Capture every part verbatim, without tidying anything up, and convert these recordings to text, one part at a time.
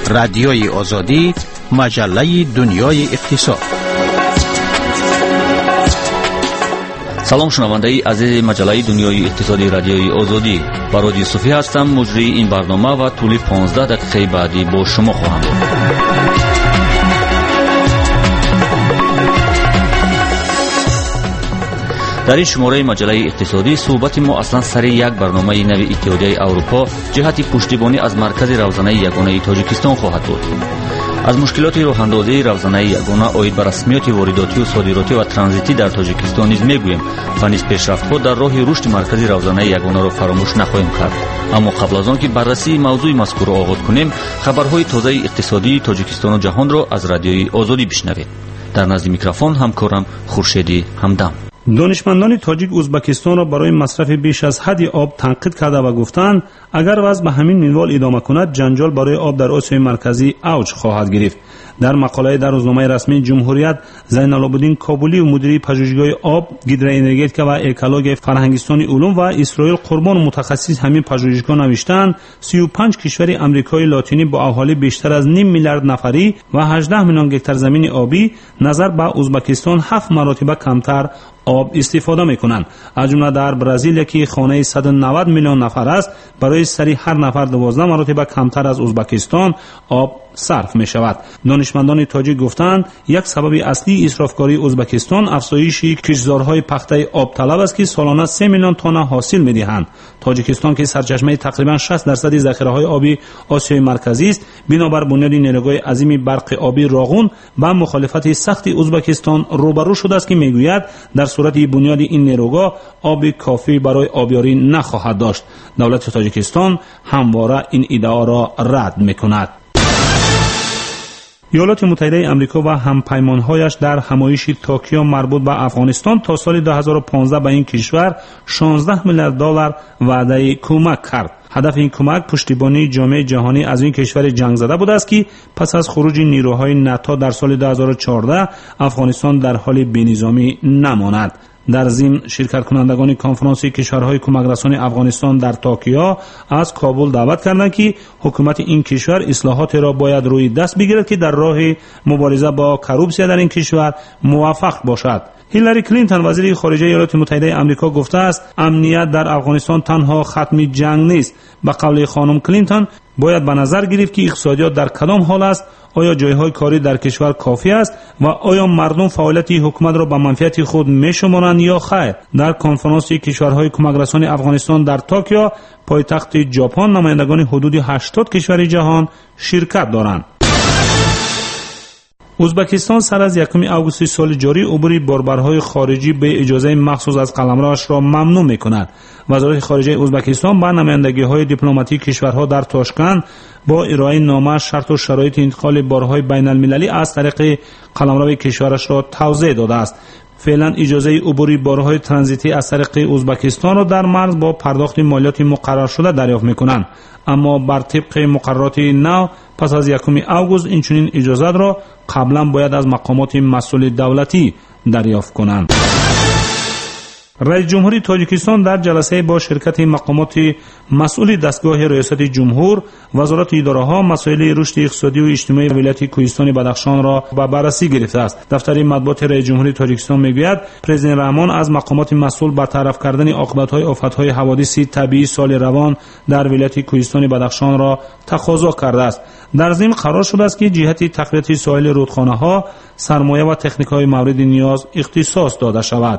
رادیوی آزادی، مجله دنیای اقتصاد. سلام شنوندگان عزیز مجله دنیای اقتصادی رادیوی آزادی. برادی صوفی هستم، مجری این برنامه و طول پانزده دقیقه بعدی با شما خواهم بود. در این شماره مجله اقتصادی صحبت ما اصلا سر یک برنامه نوی اتحادیه اروپا جهت پشتیبانی از مرکز روزانه یگانه تاجیکستان خواهد بود. از مشکلات راه‌اندازی روزانه یگانه آید بر رسمیات وارداتی و صادراتی و ترانزیتی در تاجیکستان نیز میگوییم و نیز پیشرفت‌ها در راه رشد مرکز روزانه یگانه را فراموش نخواهیم کرد. اما قبل از آن که بررسی موضوع مذکور را آغاز کنیم، خبرهای تازه اقتصادی تاجیکستان و جهان را از رادیوی آزادی بشنوید. در نزد میکروفون همکارم خورشیدی همدم. دانشمندان تاجیک ازبکستان را برای مصرف بیش از حد آب تنقید کرده و گفتند اگر وضع به همین منوال ادامه کند جنجال برای آب در آسیای مرکزی اوج خواهد گرفت. در مقاله در روزنامه رسمی جمهوریت، زینال‌العابدین کابلی و مدیر پژوهشگاه آب، گیدروانرژتیکا و اکولوژی فرهنگستانی علوم و اسرائیل قربان متخصص همین پژوهشگاه نوشتند سی و پنج کشور آمریکای لاتینی با اهالی بیشتر از نیم میلیارد نفری و هجده میلیون هکتار زمین آبی نظر به ازبکستان هفت مرتبه کمتر آب استفاده میکنند. از جمله در برزیل که خانه صد و نود میلیون نفر است، برای سری هر نفر دوازده مرتبه کمتر از ازبکستان آب صرف می شود. دانشمندان تاجیک گفتند یک سبب اصلی اسرافکاری ازبکستان افزایش کشتزارهای پخته آب طلب است که سالانه سه میلیون تن حاصل می دهند. تاجیکستان که سرچشمه تقریبا شصت درصد ذخیره های آبی آسیای مرکزی است، بنابر بنیاد نیروگاه عظیم برق آبی راغون با مخالفت سخت ازبکستان روبرو شده است که میگوید در صورت بنیاد این نیروگاه آب کافی برای آبیاری نخواهد داشت. دولت تاجیکستان همواره این ادعا را رد میکند. ایالات متحده آمریکا و همپیمانهایش در همایش توکیو مربوط به افغانستان تا سال دو هزار و پانزده به این کشور شانزده میلیارد دلار وعده کمک کرد. هدف این کمک پشتیبانی جامعه جهانی از این کشور جنگ زده بود است که پس از خروج نیروهای ناتو در سال دو هزار و چهارده افغانستان در حال بی‌نظامی نماند. در ضمن شرکت کنندگان کنفرانس کشورهای کمک رسانی افغانستان در توکیو از کابل دعوت کردند که حکومت این کشور اصلاحات را باید روی دست بگیرد که در راه مبارزه با کروپسیا در این کشور موفق باشد. هیلاری کلینتون وزیر خارجه ایالات متحده آمریکا گفته است امنیت در افغانستان تنها ختم جنگ نیست. به قول خانم کلینتون باید به نظر گرفت که اقتصادیات در کدام حال است، آیا جایهای کاری در کشور کافی است و آیا مردم فعالیت حکومت را به منفعت خود می‌شمارند یا خیر. در کنفرانس کشورهای کمک رسانی افغانستان در توکیو پایتخت ژاپن نمایندگان حدود هشتاد کشور جهان شرکت دارند. ازبکستان سر از یکم آگوست سال جاری عبور باربرهای خارجی به اجازه مخصوص از قلمروش را ممنوع می‌کند. وزارت خارجه ازبکستان با نمایندگی‌های دیپلماتیک کشورها در تاشکند با ارائه نامه شرط و شرایط انتقال بارهای بین‌المللی از طریق قلمرو کشورش را توضیح داده است. فعلا اجازه عبور بارهای ترانزیتی از طریق ازبکستان را در مرز با پرداخت مالیات مقرر شده دریافت می‌کنند، اما بر طبق مقررات نو پس از یکم آگوست این چنین اجازه را قبلا باید از مقامات مسئول دولتی دریافت کنند. رئیس جمهوری تاجیکستان در جلسه با شرکت مقامات مسئول دستگاه ریاست جمهور، وزارت اداره‌ها، مسائل رشد اقتصادی و اجتماعی ولایت کوهستان بدخشان را به بررسی گرفته است. دفتر مطبوعات رئیس جمهوری تاجیکستان میگوید پرزیدنت رحمان از مقامات مسئول برطرف کردن عاقبت‌های آفت‌های حوادث طبیعی سال روان در ولایت کوهستان بدخشان را تقاضا کرده است. در ضمن قرار شده است که جهت تقویت ساحل رودخانه‌ها سرمایه و تکنیک‌های مورد نیاز اختصاص داده شود.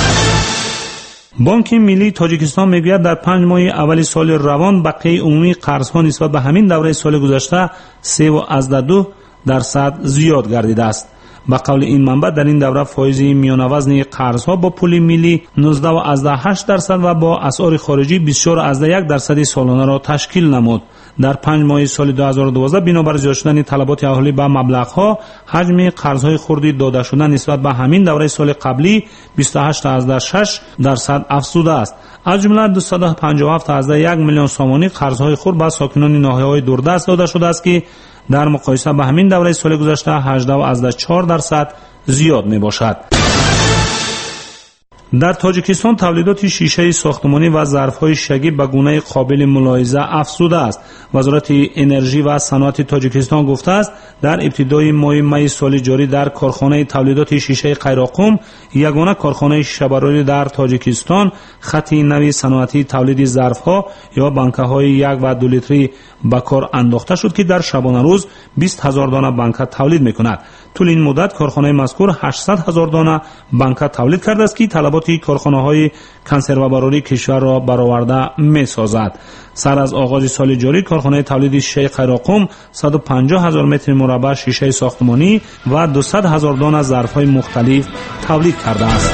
بانک ملی تاجیکستان میگوید در پنج ماه اول سال روان بقیه عمومی قرض‌ها نسبت به همین دوره سال گذشته سه و از دو درصد زیاد گردیده است. به قول این منبع در این دوره فایز میانه وزن قرض‌ها با پول ملی نوزده و از هشت درصد و با اسعار خارجی بیست و چهار و از یک درصد سالانه را تشکیل نمود. در پنج ماه سال دو هزار و دوازده بنابر زیاد شدن طلبات اهالی به مبلغ‌ها حجم قرض‌های خردی داده شده نسبت به همین دوره سال قبلی بیست و هشت و از شش درصد افزوده است. از جمله دویست و پنجاه و هفت و از یک میلیون سامانی قرض‌های خرد به ساکنان ناحیه‌های دوردست داده شده است که در مقایسه با همین دوره سال گذشته هجده و از چهار درصد زیاد می باشد. در تاجیکستان تولیدات شیشه ساختمانی و ظرف‌های شگی به گونه قابل ملاحظه افزوده است. وزارت انرژی و صنعت تاجیکستان گفته است در ابتدای ماه می سال جاری در کارخانه تولیدات شیشه قیراقم، یگانه کارخانه شبراری در تاجیکستان، خط نوی صنعتی تولید ظرف‌ها یا بانک‌های یک و دو لیتری به کار انداخته شد که در شبانه روز بیست هزار دانه بانک تولید می‌کند. طول این مدت کارخانه مذکور هشتصد هزار دانه بانک تولید کرده است که طلبات کارخانه‌های کنسروبراری کشور را برآورده می‌سازد. سر از آغاز سال جاری کارخانه تولید شیشه قیراقم صد و پنجاه هزار متر مربع شیشه ساختمانی و دویست هزار دانه ظرف‌های مختلف تولید کرده است.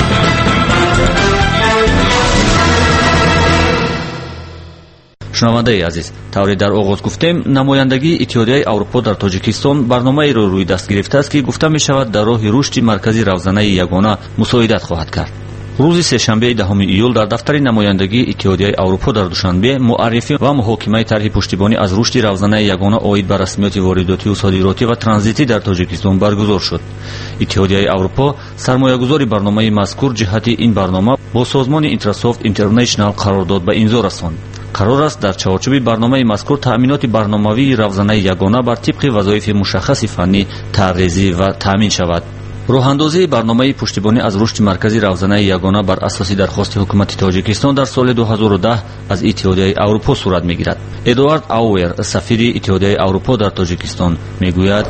شنونده عزیز، طوری در آغاز گفتیم نمایندگی اتحادیه اروپا در تاجیکستان برنامه‌ای را روی دست گرفته است که گفته می شود در راه رشد مرکزی روزانه یگانه مساعدت خواهد کرد. روز سه‌شنبه دهم ایول در دفتر نمایندگی اتحادیه اروپا در دوشنبه معرفی و محاکمه طرح پشتیبانی از رشد روزانه یگانه عاید بر رسمیات وارداتی و صادراتی و ترانزیتی در تاجیکستان برگزار شد. اتحادیه اروپا سرمایه‌گذاری برنامه مذکور جهت این برنامه با سازمان اینترسافت اینترنشنال قرارداد به امضا رساند. قرار است در چارچوب برنامه مذکور تأمینات برنامه‌ای روزانه یگانه بر طبق وظایف مشخص فنی طرح‌ریزی و تأمین شود. راه‌اندازی برنامه پشتیبانی از رشد مرکزی روزانه یگانه بر اساس درخواست حکومت تاجیکستان در سال دو هزار و ده از اتحادیه اروپا صورت می‌گیرد. ادوارد آویر، سفیر اتحادیه اروپا در تاجیکستان می‌گوید: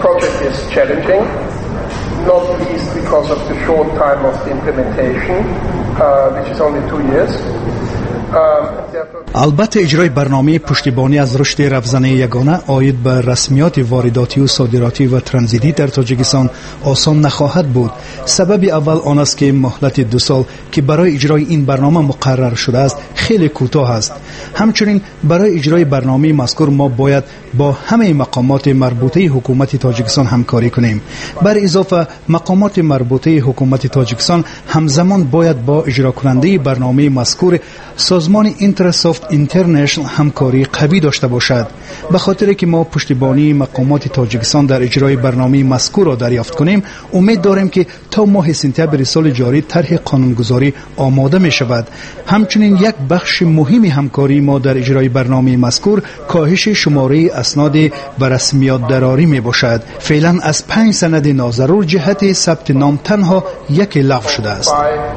البته اجرای برنامه پشتیبانی از رشد روزانه یگانه عاید به رسمیات وارداتی و صادراتی و ترانزیتی در تاجیکستان آسان نخواهد بود. سبب اول آن است که مهلت دو سال که برای اجرای این برنامه مقرر شده است خیلی کوتاه است. همچنین برای اجرای برنامه مذکور ما باید با همه مقامات مربوطه حکومت تاجیکستان همکاری کنیم. بر اضافه مقامات مربوطه حکومت تاجیکستان همزمان باید با اجرا کننده برنامه مذکور سازمان اینترسافت اینترنشنال همکاری قوی داشته باشد. به خاطر که ما پشتیبانی مقامات تاجیکستان در اجرای برنامه مذکور را دریافت کنیم، امید داریم که تا ماه سپتامبر سال جاری طرح قانونگذاری آماده می شود. همچنین یک بخش مهمی همکاری ما در اجرای برنامه مذکور کاهش شماره اسناد به رسمیات دراری می باشد. فعلا از پنج سند ناضرور جهت ثبت نام تنها یک لغو شده است.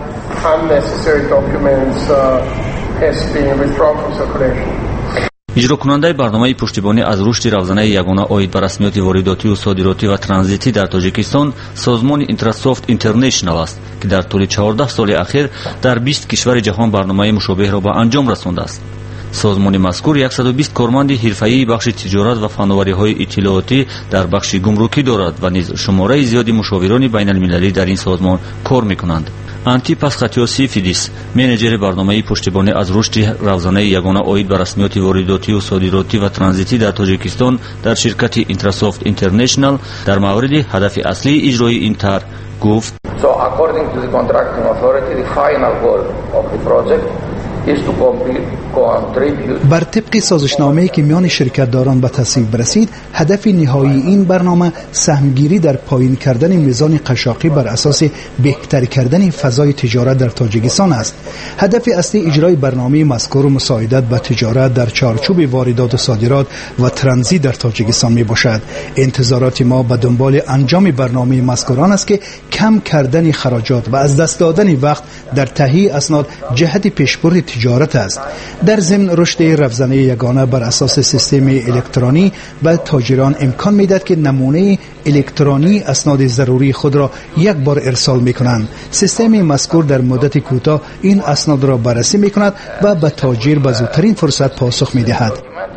اجرا کننده برنامه پشتیبانی از رشد روزانه یگانه عاید بر رسمیات وارداتی و صادراتی و ترانزیتی در تاجیکستان سازمان اینترسافت اینترنشنال است که در طول چهارده سال اخیر در بیست کشور جهان برنامه مشابه را به انجام رسانده است. سازمان مذکور صد و بیست کارمند حرفه‌ای بخش تجارت و فناوری‌های اطلاعاتی در بخش گمرکی دارد و نیز شماره زیادی مشاوران بین‌المللی در این سازمان کار می‌کنند. آنتیپاس خاتیوسی فیدیس، منیجر برنامه پشتیبانی از رشد روزانه یگانه عاید بر رسمیات وارداتی و صادراتی و ترانزیتی در تاجیکستان در شرکت اینترسافت اینترنشنال در مورد هدف اصلی اجرای این طرح گفت: So according to the contracting authority, the final goal of the project is to contribute. بر طبق سازشنامه‌ای که میان شرکت داران به تصویب برسید، هدف نهایی این برنامه سهمگیری در پایین کردن میزان قشاقی بر اساس بهتر کردن فضای تجارت در تاجیکستان است. هدف اصلی اجرای برنامه مذکور مساعدت به تجارت در چارچوب واردات و صادرات و ترانزیت در تاجیکستان می باشد. انتظارات ما به دنبال انجام برنامه مذکوران است که کم کردن خراجات و از دست دادن وقت در تهیه اسناد جهت پیشبرد تجارت است. در ضمن رشد روزانه یگانه بر اساس سیستم الکترونی به تاجران امکان میدهد که نمونه الکترونی اسناد ضروری خود را یک بار ارسال میکنند. سیستم مذکور در مدت کوتاه این اسناد را بررسی میکند و به تاجر به زودترین فرصت پاسخ میدهد.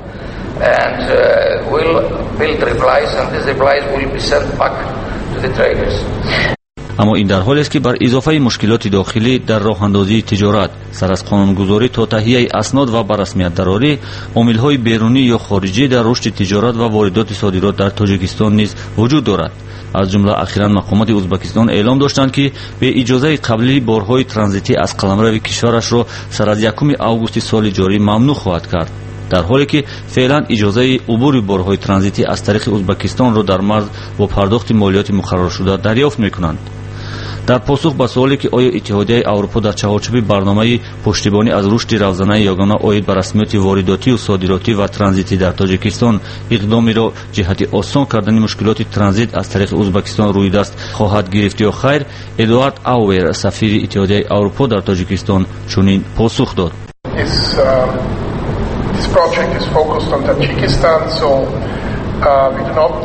اما این در حالی است که بر اضافه مشکلات داخلی در راه اندازی تجارت سر از قانونگذاری تا تهیه اسناد و بر رسمیت دراری، عامل‌های بیرونی یا خارجی در رشد تجارت و واردات صادرات در تاجیکستان نیز وجود دارد. از جمله اخیراً مقامات ازبکستان اعلام داشتند که به اجازه قبلی بارهای ترانزیتی از قلمرو کشورش را سر از یکم آگوست سال جاری ممنوع خواهد کرد، در حالی که فعلا اجازه عبور بارهای ترانزیتی از طریق ازبکستان را در مرز با پرداخت مالیات مقرر شده دریافت می‌کنند. дар посух ба суоле ки оё иттиҳодияи аврупо дар чаҳорчӯби барномаи пуштибонӣ аз рушди равзанаи ягона оид ба расмиёти воридотию содиротӣ ва транзитӣ дар тоҷикистон иқдомеро ҷиҳати осон кардани мушкилоти транзит аз тариқи узбекистон рӯйдаст хоҳад гирифт ё хайр, эдуард ауэр, сафири иттиҳодияи аврупо дар тоҷикистон чунин посух дод. This, uh, this project is focused on Tajikistan, so uh, we do not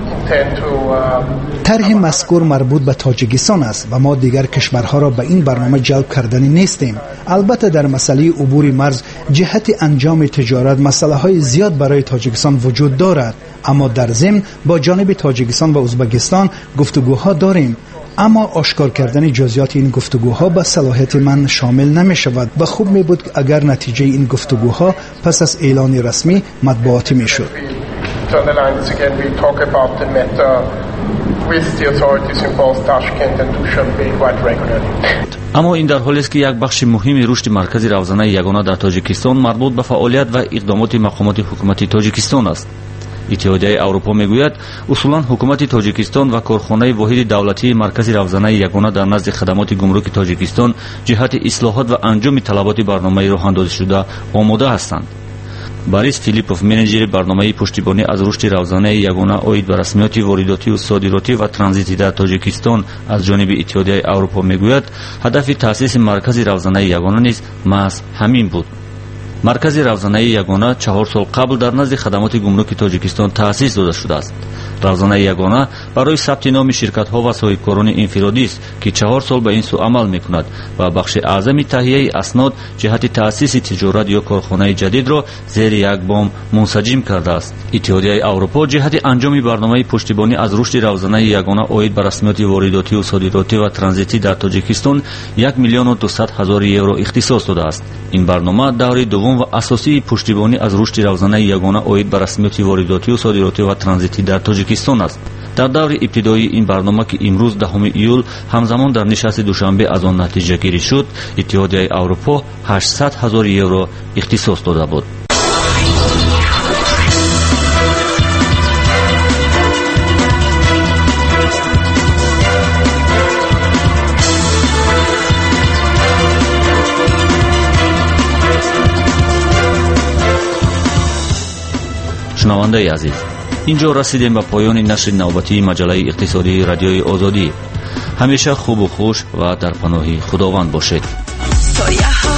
طرح مذکور مربوط به تاجیکستان است و ما دیگر کشورها را به این برنامه جلب کردنی نیستیم. البته در مسئله عبور مرز جهت انجام تجارت مسئله های زیاد برای تاجیکستان وجود دارد، اما در ضمن با جانب تاجیکستان و ازبکستان گفتگوها داریم. اما آشکار کردن جزئیات این گفتگوها به صلاحیت من شامل نمی شود و خوب می بود اگر نتیجه این گفتگوها پس از اعلان رسمی مطبوعاتی می شد. Down the lines again, we talk about the matter with the authorities in both Tashkent and Dushanbe quite regularly. اما این در حالی است که یک بخش مهمی رشد مرکزی روزانه یگانه در تاجیکستان مربوط به فعالیت و اقدامات مقامات حکومتی تاجیکستان است. اتحادیه اروپا میگوید اصولا حکومت تاجیکستان و کارخانه واحد دولتی مرکزی روزانه یگانه در نزد خدمات گمرک تاجیکستان جهت اصلاحات و انجام طلبات برنامه راه اندازی شده آماده هستند. борис филиппов, менеҷери барномаи пуштибонӣ аз рушди равзанаи ягона оид ба расмиёти воридотиву содиротӣ ва транзитӣ дар тоҷикистон аз ҷониби иттиҳодияи аврупо мегӯяд, ҳадафи таъсиси маркази равзанаи ягона низ маҳз ҳамин буд. маркази равзанаи ягона чаҳор сол қабл дар назди хадамоти гумруки тоҷикистон таъсис дода шудааст. равзанаи ягона барои сабти номи ширкатҳо ва соҳибкорони инфиродист ки чаҳор сол ба ин су амал мекунад ва бахши аъзами таҳияи аснод ҷиҳати таъсиси тиҷорат ё корхонаи ҷадидро зери як бом мунсаҷим кардааст. иттиҳодияи аврупо ҷиҳати анҷоми барномаи пуштибонӣ аз рушди равзанаи ягона оид ба расмиёти воридотиву содиротӣ ва транзитӣ дар тоҷикистон як миллиону дусад ҳазори евро ихтисос додааст. ин барнома даври дуввум ва асосии пуштибонӣ аз рушди равзанаи ягона оид ба расмиёти воридотиву содиротӣ ва транзитӣ дар тоҷикистон аст. дар даври ибтидоии ин барнома ки имрӯз даҳуми июл ҳамзамон дар нишасти душанбе аз он натиҷагирӣ шуд, иттиҳодияи аврупо ҳаштсад ҳазори евро ихтисос дода буд. шунавандаи азиз, инҷо расидем ба поёни нашри навбатии маҷаллаи иқтисодии радиои озодӣ. ҳамеша хубу хуш ва дар паноҳи худованд бошед.